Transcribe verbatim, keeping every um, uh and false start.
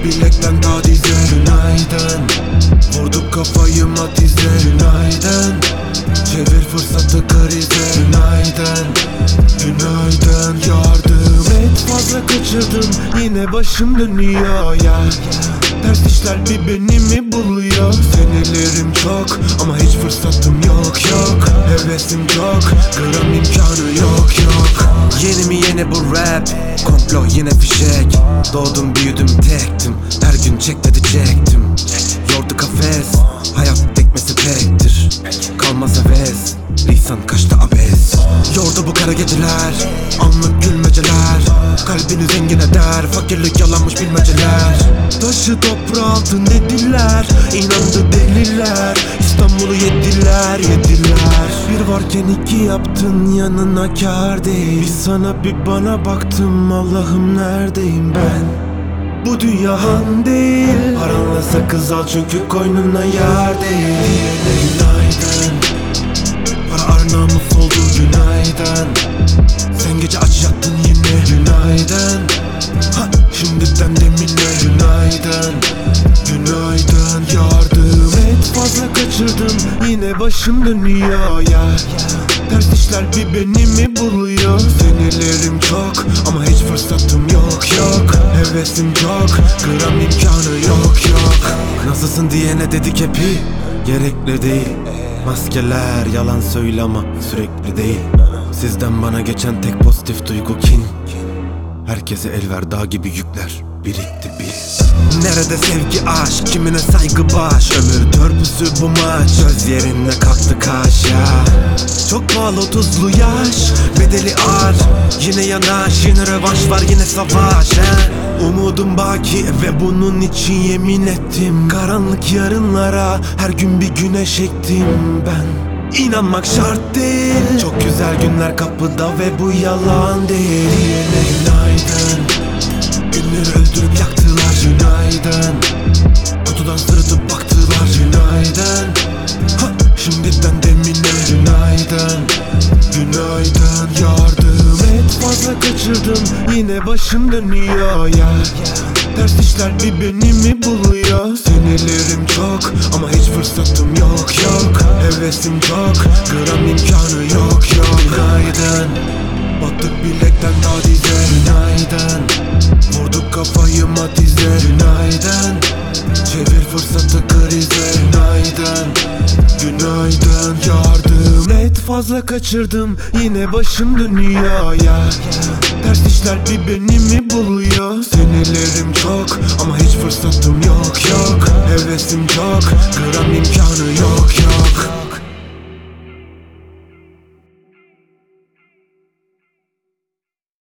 bilekten ta dize. Günaydın, vurduk kafayı matize. Günaydın, çevir fırsatı krize. Günaydın, günaydın, yardım et. Fazla kaçırdım, yine başım dönüyor ya. Ters işler bir beni mi buluyor? Senelerim çok ama hiç fırsatım yok yok. Hevesim çok, gram imkanı yok yok. Yeni mi yeni bu rap? Komplo yine fişek. Doğdum büyüdüm tektim. Her gün çek dedi çektim. Yordu kafes, hayat tekmesi pektir. Kalmaz heves, lisan kaçta abes. Yordu bu kara geceler, anlık gülmeceler. Kalbini zengin eder, fakirlik yalanmış bilmeceler. Taşı toprağı altın dediler, inandı deliler. İstanbul'u yediler, yediler. Bir varken iki yaptın, yanına kâr değil. Bir sana bir bana baktım, Allah'ım neredeyim ben? Bu dünya han değil. Paranla sakız al çünkü koynuna yar değil. Günaydın, para arnamus oldu günaydın. Sen gece aç yattın yine günaydın. Ha, şimdiden demine günaydın. Günaydın, yardım et. Fazla kaçırdım, yine başım dönüyor ya. Ters işler bir beni mi buluyor? Senelerim çok ama hiç fırsatım yok yok. Hevesim çok, gram imkanı yok yok. Nasılsın diyene dedik hepi, gerekli değil. Maskeler yalan söyle ama sürekli değil. Sizden bana geçen tek pozitif duygu kin. Herkese el ver, dağ gibi yükler birikti bil. Nerede sevgi aşk, kimine saygı baş. Ömür törpüsü bu maç, göz yerine kalktı kaş ya. Çok pahalı otuzlu yaş, bedeli ağır. Yine yanaş, yine rövanş var, yine savaş he. Umudum baki ve bunun için yemin ettim. Karanlık yarınlara her gün bir güneş ektim ben. İnanmak şart değil. Çok güzel günler kapıda ve bu yalan değil. Yine günaydın, günleri öldürüp yaktılar. Günaydın, kutudan sırıtıp baktılar. Günaydın, ha, şimdiden demine günaydın. Günaydın, yardım et. Fazla kaçırdım, yine başım dönüyor ya. Ters işler bir beni mi buluyor? Senelerim çok ama hiç fırsatım yok yok. Hevesim çok, gram imkanı yok yok. Günaydın, battık bilekten ta dize. Günaydın, vurduk kafayı matize. Günaydın, çevir fırsatı krize. Günaydın, günaydın, yardım et. Fazla kaçırdım, yine başım dönüyor ya. Ters işler bir beni mi buluyor? Senelerim çok ama hiç fırsatım yok yok. Hevesim çok, gram imkanı yok